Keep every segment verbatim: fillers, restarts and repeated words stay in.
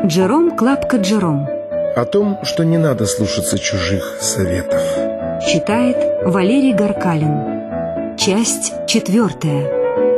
Джером Клапка Джером. О том, что не надо слушаться чужих советов. Читает Валерий Гаркалин. Часть четвертая.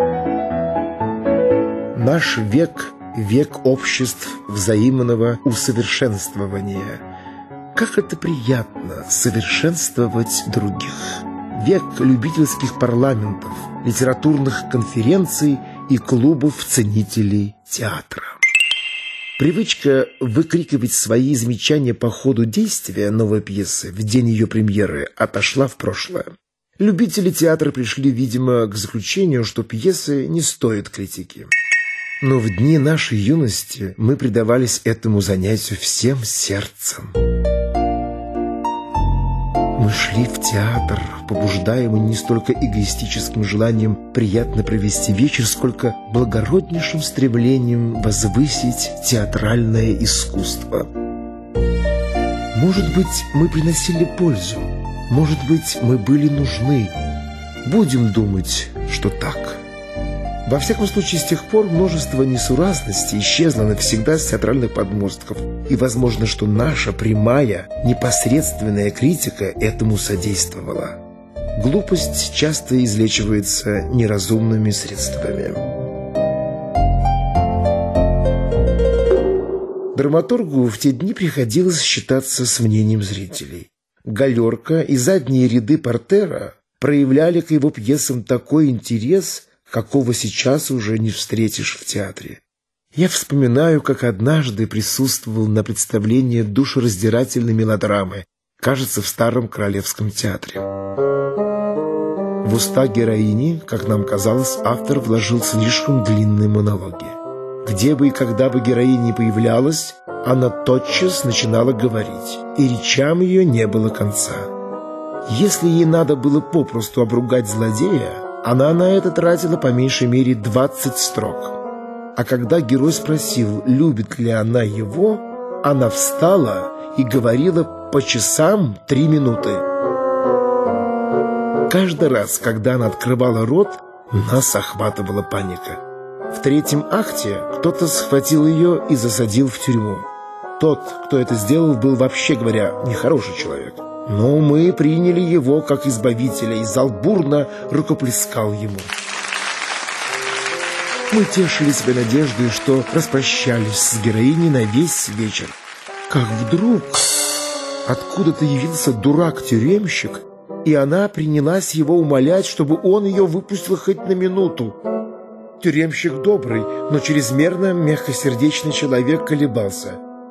Наш век – век обществ взаимного усовершенствования. Как это приятно совершенствовать других. Век любительских парламентов, литературных конференций и клубов ценителей театра. Привычка выкрикивать свои замечания по ходу действия новой пьесы в день ее премьеры отошла в прошлое. Любители театра пришли, видимо, к заключению, что пьесы не стоят критики. Но в дни нашей юности мы предавались этому занятию всем сердцем. Мы шли в театр, побуждаемые не столько эгоистическим желанием приятно провести вечер, сколько благороднейшим стремлением возвысить театральное искусство. Может быть, мы приносили пользу, может быть, мы были нужны. Будем думать, что так. Во всяком случае, с тех пор множество несуразностей исчезло навсегда с театральных подмостков, и возможно, что наша прямая, непосредственная критика этому содействовала. Глупость часто излечивается неразумными средствами. Драматургу в те дни приходилось считаться с мнением зрителей. Галерка и задние ряды портера проявляли к его пьесам такой интерес, какого сейчас уже не встретишь в театре. Я вспоминаю, как однажды присутствовал на представлении душераздирательной мелодрамы, кажется, в Старом Королевском театре. В уста героини, как нам казалось, автор вложил слишком длинные монологи. Где бы и когда бы героиня не появлялась, она тотчас начинала говорить, и речам ее не было конца. Если ей надо было попросту обругать злодея, она на это тратила по меньшей мере двадцать строк. А когда герой спросил, любит ли она его, она встала и говорила по часам три минуты. Каждый раз, когда она открывала рот, нас охватывала паника. В третьем акте кто-то схватил ее и засадил в тюрьму. Тот, кто это сделал, был, вообще говоря, нехороший человек. Но мы приняли его как избавителя, и зал бурно рукоплескал ему. Мы тешили себя надеждой, что распрощались с героиней на весь вечер. Как вдруг откуда-то явился дурак-тюремщик, и она принялась его умолять, чтобы он ее выпустил хоть на минуту. Тюремщик добрый, но чрезмерно мягкосердечный человек колебался.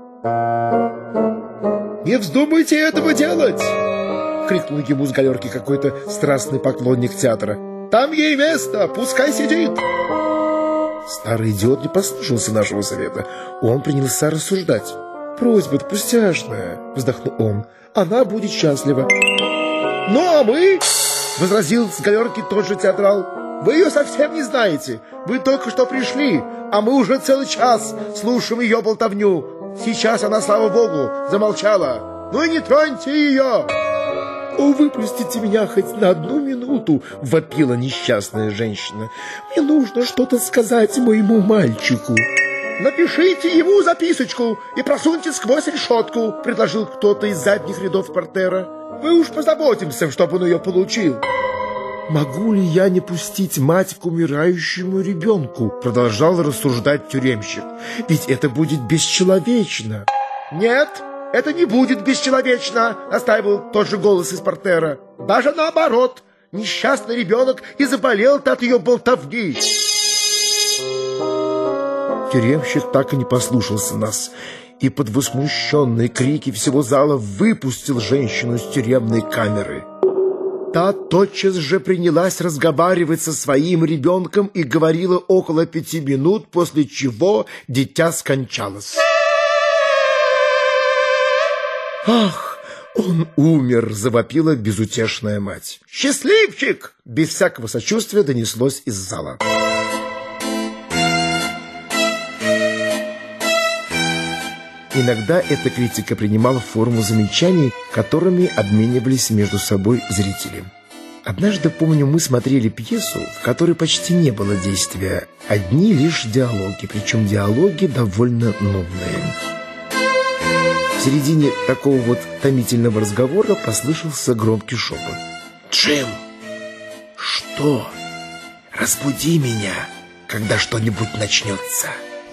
«Не вздумайте этого делать!» — крикнул ему с галерки какой-то страстный поклонник театра. «Там ей место, пускай сидит!» Старый идиот не послушался нашего совета. Он принялся рассуждать. «Просьба пустяшная!» — вздохнул он. «Она будет счастлива!» «Ну, а мы?» — возразил с галерки тот же театрал. «Вы ее совсем не знаете! Вы только что пришли, а мы уже целый час слушаем ее болтовню! Сейчас она, слава богу, замолчала! Ну и не троньте ее!» «О, выпустите меня хоть на одну минуту!» — вопила несчастная женщина. «Мне нужно что-то сказать моему мальчику!» «Напишите ему записочку и просуньте сквозь решетку!» — предложил кто-то из задних рядов портера. «Мы уж позаботимся, чтобы он ее получил!» «Могу ли я не пустить мать к умирающему ребенку?» — продолжал рассуждать тюремщик. «Ведь это будет бесчеловечно!» «Нет, это не будет бесчеловечно!» — настаивал тот же голос из портера. «Даже наоборот! Несчастный ребенок и заболел-то от ее болтовни!» Тюремщик так и не послушался нас, и под возмущенные крики всего зала выпустил женщину из тюремной камеры. Та тотчас же принялась разговаривать со своим ребенком и говорила около пяти минут, после чего дитя скончалось. «Ах, он умер!» — завопила безутешная мать. «Счастливчик!» — без всякого сочувствия донеслось из зала. Иногда эта критика принимала форму замечаний, которыми обменивались между собой зрители. Однажды, помню, мы смотрели пьесу, в которой почти не было действия, одни лишь диалоги, причем диалоги довольно нудные. В середине такого вот томительного разговора послышался громкий шепот. «Джим! Что? Разбуди меня, когда что-нибудь начнется!»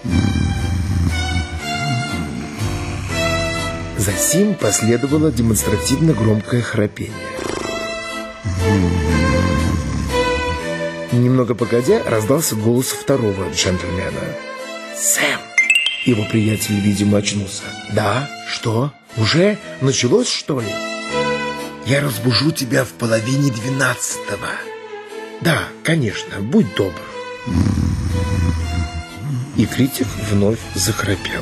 Засим последовало демонстративно громкое храпение. Немного погодя, раздался голос второго джентльмена. «Сэм!» Его приятель, видимо, очнулся. «Да? Что? Уже? Началось, что ли?» «Я разбужу тебя в половине двенадцатого». «Да, конечно, будь добр». И критик вновь захрапел.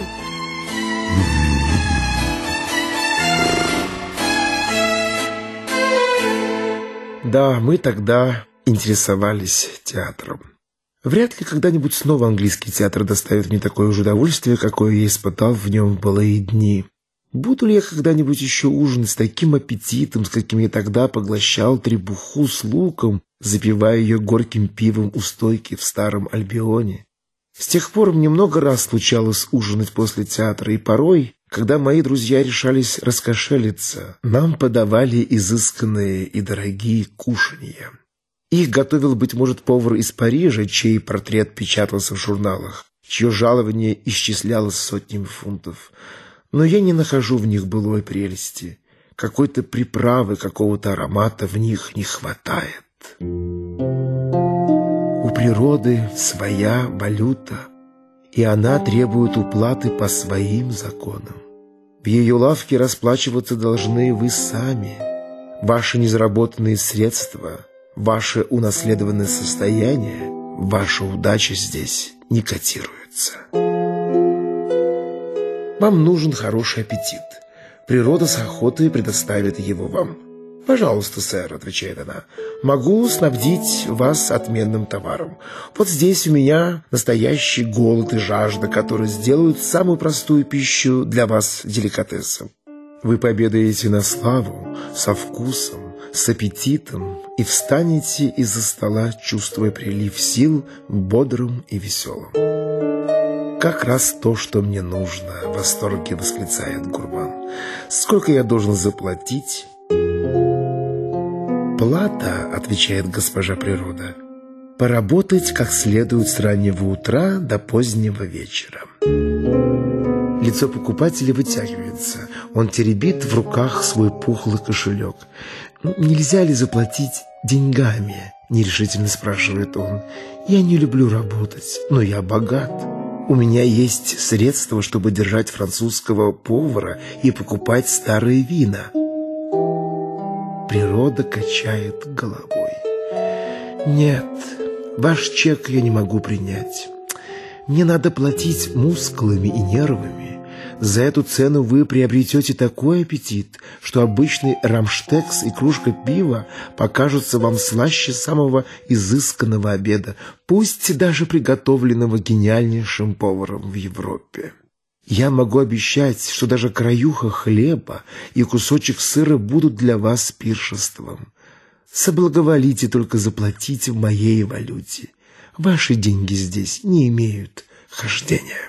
Да, мы тогда интересовались театром. Вряд ли когда-нибудь снова английский театр доставит мне такое же удовольствие, какое я испытал в нем в былые дни. Буду ли я когда-нибудь еще ужинать с таким аппетитом, с каким я тогда поглощал требуху с луком, запивая ее горьким пивом у стойки в Старом Альбионе? С тех пор мне много раз случалось ужинать после театра, и порой, когда мои друзья решались раскошелиться, нам подавали изысканные и дорогие кушанья. Их готовил, быть может, повар из Парижа, чей портрет печатался в журналах, чье жалование исчислялось сотнями фунтов. Но я не нахожу в них былой прелести. Какой-то приправы, какого-то аромата в них не хватает. У природы своя валюта, и она требует уплаты по своим законам. В ее лавке расплачиваться должны вы сами. Ваши незаработанные средства, ваше унаследованное состояние, ваша удача здесь не котируется. Вам нужен хороший аппетит. Природа с охотой предоставит его вам. «Пожалуйста, сэр», — отвечает она, — «могу снабдить вас отменным товаром. Вот здесь у меня настоящий голод и жажда, которые сделают самую простую пищу для вас деликатесом. Вы пообедаете на славу, со вкусом, с аппетитом и встанете из-за стола, чувствуя прилив сил, бодрым и веселым». «Как раз то, что мне нужно», — в восторге восклицает гурман. «Сколько я должен заплатить?» «Плата», — отвечает госпожа природа, — «поработать как следует с раннего утра до позднего вечера». Лицо покупателя вытягивается. Он теребит в руках свой пухлый кошелек. «Нельзя ли заплатить деньгами?» — нерешительно спрашивает он. «Я не люблю работать, но я богат. У меня есть средства, чтобы держать французского повара и покупать старые вина». Природа качает головой. «Нет, ваш чек я не могу принять. Мне надо платить мускулами и нервами. За эту цену вы приобретете такой аппетит, что обычный рамштекс и кружка пива покажутся вам слаще самого изысканного обеда, пусть даже приготовленного гениальнейшим поваром в Европе. Я могу обещать, что даже краюха хлеба и кусочек сыра будут для вас пиршеством. Соблаговолите только заплатить в моей валюте. Ваши деньги здесь не имеют хождения».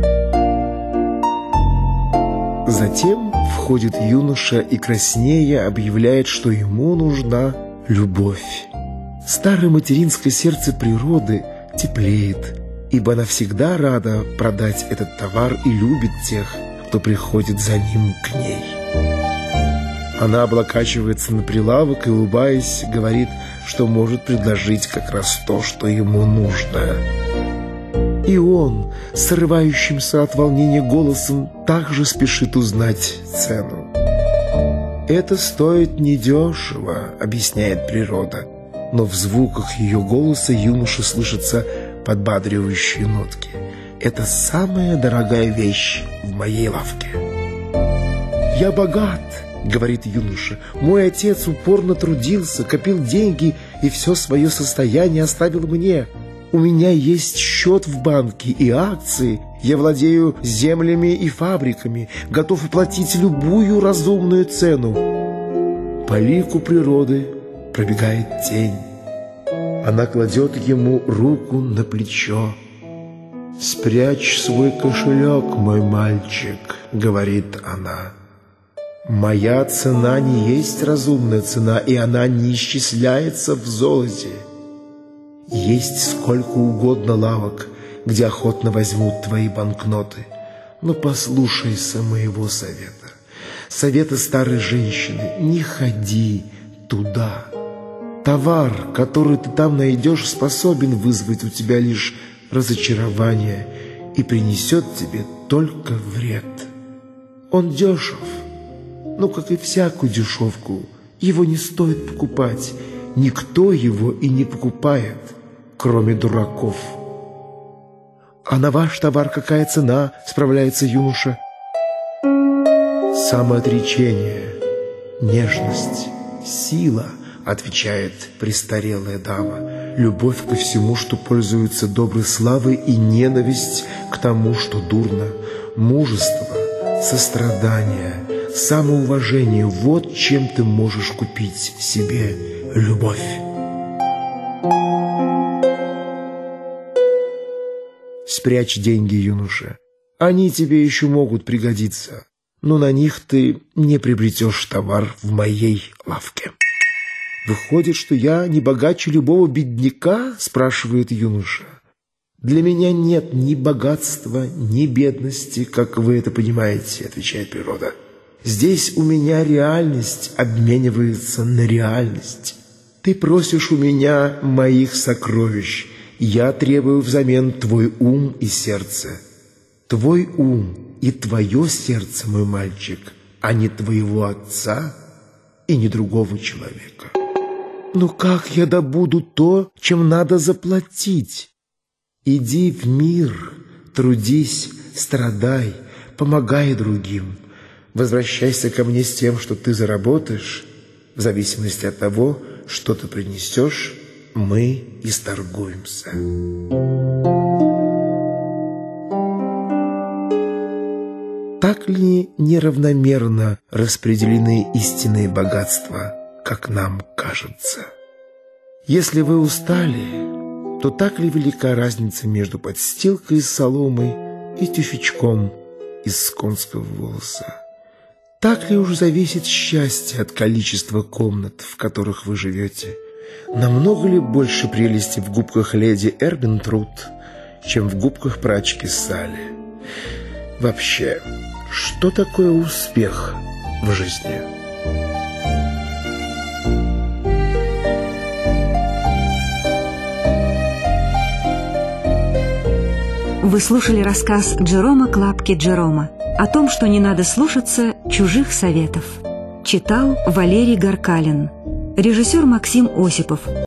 Затем входит юноша и краснея объявляет, что ему нужна любовь. Старое материнское сердце природы теплеет, ибо она всегда рада продать этот товар и любит тех, кто приходит за ним к ней. Она облокачивается на прилавок и, улыбаясь, говорит, что может предложить как раз то, что ему нужно. И он, срывающимся от волнения голосом, также спешит узнать цену. «Это стоит недешево», — объясняет природа, но в звуках ее голоса юноша слышатся подбадривающие нотки. «Это самая дорогая вещь в моей лавке». «Я богат», — говорит юноша. «Мой отец упорно трудился, копил деньги и все свое состояние оставил мне. У меня есть счет в банке и акции. Я владею землями и фабриками, готов уплатить любую разумную цену». По лику природы пробегает тень. Она кладет ему руку на плечо. «Спрячь свой кошелек, мой мальчик», — говорит она. «Моя цена не есть разумная цена, и она не исчисляется в золоте. Есть сколько угодно лавок, где охотно возьмут твои банкноты. Но послушайся моего совета, совета старой женщины, не ходи туда. Товар, который ты там найдешь, способен вызвать у тебя лишь разочарование и принесет тебе только вред. Он дешев, но, как и всякую дешевку, его не стоит покупать. Никто его и не покупает, кроме дураков». «А на ваш товар какая цена?» — справляется юноша. «Самоотречение, нежность, сила», — отвечает престарелая дама, «любовь ко всему, что пользуется доброй славой, и ненависть к тому, что дурно, мужество, сострадание, самоуважение — вот чем ты можешь купить себе любовь». «Спрячь деньги, юноша. Они тебе еще могут пригодиться, но на них ты не приобретешь товар в моей лавке». «Выходит, что я не богаче любого бедняка?» — спрашивает юноша. «Для меня нет ни богатства, ни бедности, как вы это понимаете», — отвечает природа. «Здесь у меня реальность обменивается на реальность. Ты просишь у меня моих сокровищ, я требую взамен твой ум и сердце. Твой ум и твое сердце, мой мальчик, а не твоего отца и не другого человека». «Но как я добуду то, чем надо заплатить?» «Иди в мир, трудись, страдай, помогай другим. Возвращайся ко мне с тем, что ты заработаешь. В зависимости от того, что ты принесешь, мы и сторгуемся». Так ли неравномерно распределены истинные богатства, как нам кажется? Если вы устали, то так ли велика разница между подстилкой из соломы и тюфячком из конского волоса? Так ли уж зависит счастье от количества комнат, в которых вы живете? Намного ли больше прелести в губках леди Эрбентруд, чем в губках прачки Салли? Вообще, что такое успех в жизни? Вы слушали рассказ Джерома Клапки Джерома о том, что не надо слушаться чужих советов. Читал Валерий Горкалин. Режиссер Максим Осипов.